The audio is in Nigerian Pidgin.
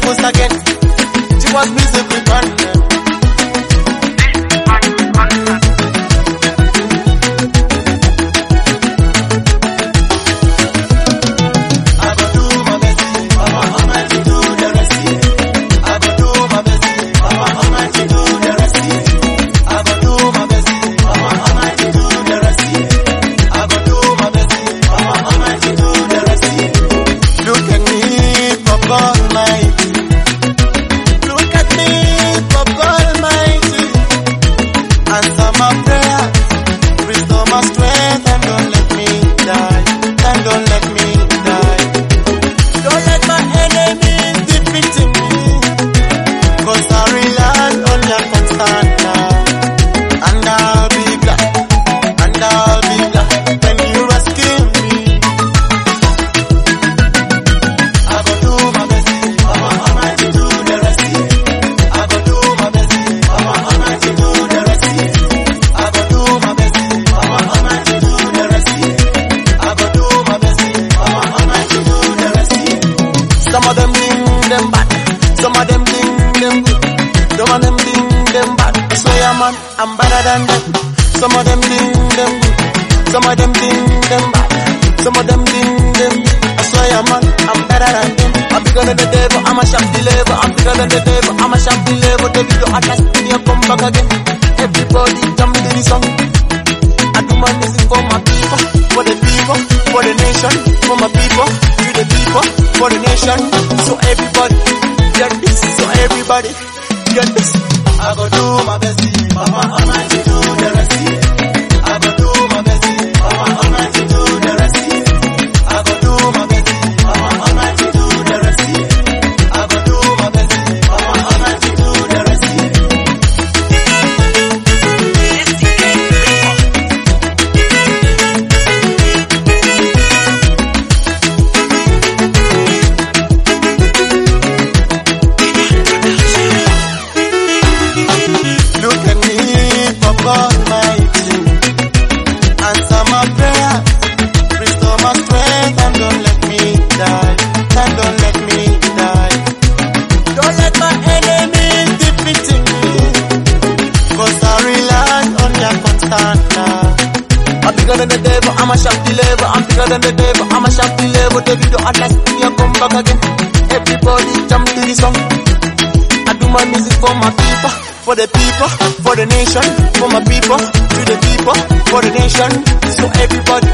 levels again. She was music with one. Some of them ding them bad, some of them ding them good, some of them ding them bad. I swear man, I'm better than them. Some of them ding them good, some of them ding them bad, some of them ding them good. I swear man, I'm better than them. I'm bigger than the devil, I'm a sharp deliver. I'm bigger than the devil, I'm a sharp deliver. The video at last, me come back again. Everybody jump to the song. I do my music for my people, for the people, for the nation, for my people, to the people, for the nation. So everybody get this, so everybody get this. I go do my best, Mama Almighty do the rest. I go do my best, Mama Almighty do the rest. I go do my best, Mama Almighty do the rest. I go do my best, Mama Almighty do the rest. I'm bigger than the devil, I'm a sharp deliver. I'm bigger than the devil, I'm a sharp deliver. The video at last, me come back again. Everybody jump to the song. I do my music for my people, for the people, for the nation, for my people, to the people, for the nation. So everybody